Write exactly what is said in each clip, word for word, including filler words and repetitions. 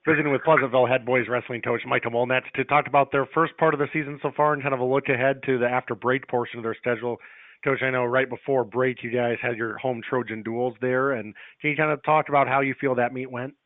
visiting with Pleasantville head boys wrestling coach Micah Molnetz to talk about their first part of the season so far and kind of a look ahead to the after break portion of their schedule. Coach, I know right before break you guys had your home Trojan duels there, and can you kind of talk about how you feel that meet went?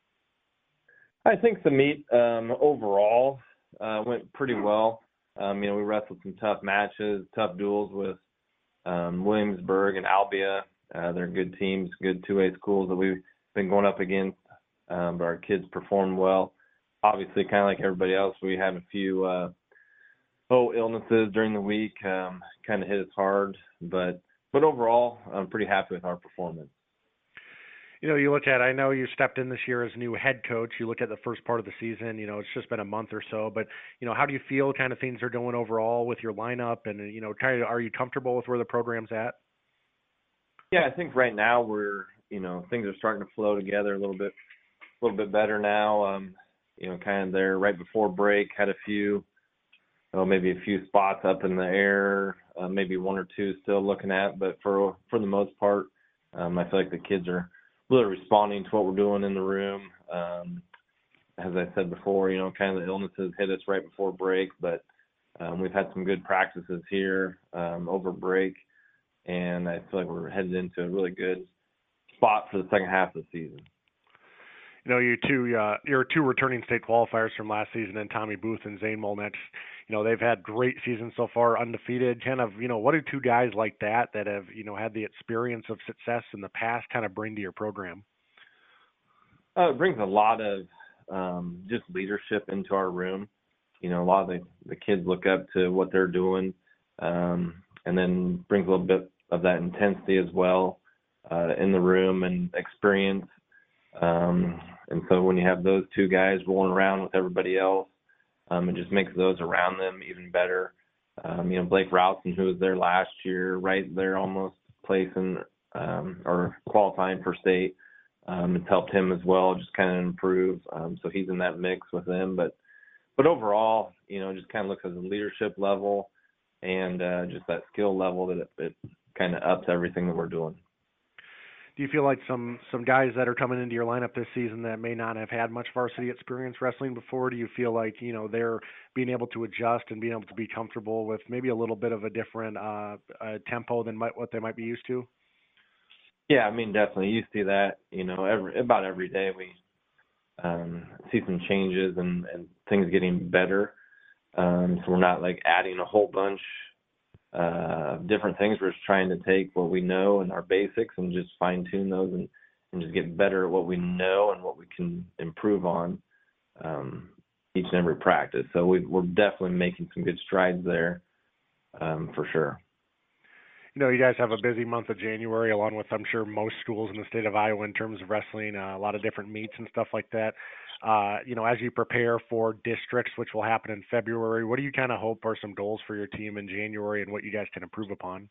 I think the meet um, overall uh, went pretty well. Um, you know, we wrestled some tough matches, tough duels with um, Williamsburg and Albia. Uh, they're good teams, good two A schools that we've been going up against. Um, but our kids performed well. Obviously, kind of like everybody else, we had a few uh, oh illnesses during the week. Um, kind of hit us hard, but but overall, I'm pretty happy with our performance. You know, you look at, I know you stepped in this year as new head coach. You look at the first part of the season, you know, it's just been a month or so, but, you know, how do you feel kind of things are going overall with your lineup and, you know, kind of, are you comfortable with where the program's at? Yeah, I think right now we're, you know, things are starting to flow together a little bit, a little bit better now. Um, you know, kind of there right before break, had a few, oh, maybe a few spots up in the air, uh, maybe one or two still looking at, but for, for the most part, um, I feel like the kids are really responding to what we're doing in the room. Um, as I said before, you know, kind of the illnesses hit us right before break, but um, we've had some good practices here um, over break, and I feel like we're headed into a really good spot for the second half of the season. You know, you two, uh, your two returning state qualifiers from last season, and Tommy Booth and Zane Molnetz, you know, they've had great seasons so far, undefeated. Kind of, you know, what do two guys like that that have, you know, had the experience of success in the past kind of bring to your program? Uh, it brings a lot of um, just leadership into our room. You know, a lot of the, the kids look up to what they're doing, um, and then brings a little bit of that intensity as well uh, in the room and experience. Um, and so when you have those two guys rolling around with everybody else, um, it just makes those around them even better. Um, you know, Blake Routson, who was there last year, right there almost placing um, or qualifying for state, um, it's helped him as well, just kind of improve. Um, so he's in that mix with them. But but overall, you know, just kind of looks at the leadership level and uh, just that skill level that it, it kind of ups everything that we're doing. Do you feel like some some guys that are coming into your lineup this season that may not have had much varsity experience wrestling before, do you feel like, you know, they're being able to adjust and being able to be comfortable with maybe a little bit of a different uh, uh, tempo than might, what they might be used to? Yeah, I mean, definitely. You see that, you know, every about every day we um, see some changes and, and things getting better. Um, so we're not like adding a whole bunch uh, different things. We're just trying to take what we know and our basics and just fine tune those and, and just get better at what we know and what we can improve on um, each and every practice. So we, we're definitely making some good strides there um, for sure. You know, you guys have a busy month of January, along with, I'm sure, most schools in the state of Iowa in terms of wrestling, uh, a lot of different meets and stuff like that. Uh, you know, as you prepare for districts, which will happen in February, what do you kind of hope are some goals for your team in January and what you guys can improve upon?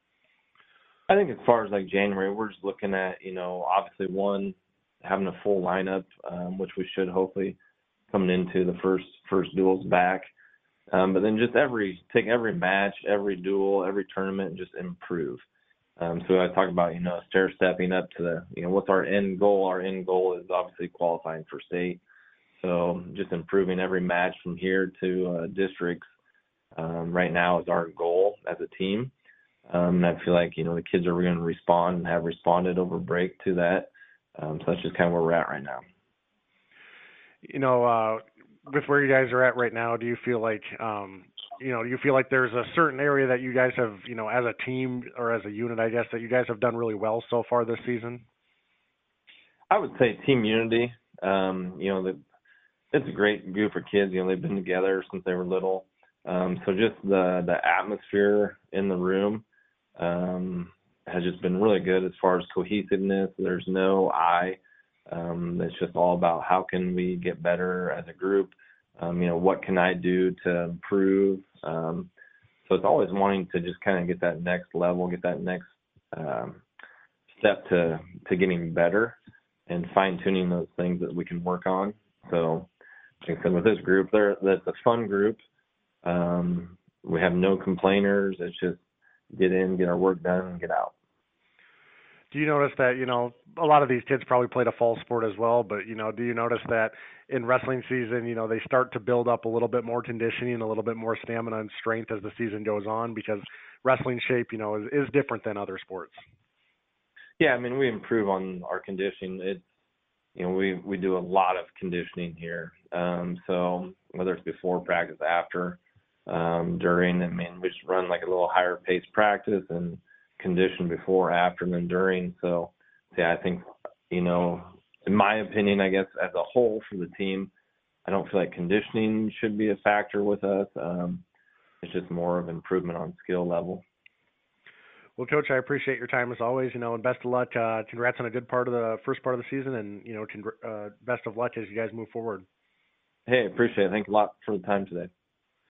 I think as far as like January, we're just looking at, you know, obviously one, having a full lineup, um, which we should hopefully coming into the first first duels back. Um, but then just every take every match, every duel, every tournament, and just improve. Um, so I talk about, you know, stair stepping up to the, you know, what's our end goal? Our end goal is obviously qualifying for state. So just improving every match from here to uh, districts um, right now is our goal as a team. Um, and I feel like, you know, the kids are going to respond and have responded over break to that. Um, so that's just kind of where we're at right now. You know, uh, with where you guys are at right now, do you feel like, um, you know, do you feel like there's a certain area that you guys have, you know, as a team or as a unit, I guess, that you guys have done really well so far this season? I would say team unity. Um, you know, the, it's a great group of kids. You know, they've been together since they were little. Um, so just the, the atmosphere in the room um, has just been really good as far as cohesiveness. There's no I. Um, it's just all about how can we get better as a group. Um, you know, what can I do to improve? Um, so it's always wanting to just kind of get that next level, get that next um, step to, to getting better and fine-tuning those things that we can work on. So like I said, with this group, they're, that's a fun group. Um, we have no complainers. It's just get in, get our work done, and get out. Do you notice that, you know, a lot of these kids probably played a fall sport as well, but, you know, do you notice that in wrestling season, you know, they start to build up a little bit more conditioning, a little bit more stamina and strength as the season goes on because wrestling shape, you know, is, is different than other sports? Yeah, I mean, we improve on our conditioning. It's, you know, we we do a lot of conditioning here. Um, so whether it's before practice, after, um, during, I mean, we just run like a little higher pace practice and condition before, after, and then during. So, yeah, I think, you know, in my opinion, I guess as a whole for the team, I don't feel like conditioning should be a factor with us. Um, it's just more of improvement on skill level. Well, Coach, I appreciate your time as always, you know, and best of luck. Uh, congrats on a good part of the first part of the season, and you know, congr- uh, best of luck as you guys move forward. Hey, appreciate it. Thanks a lot for the time today.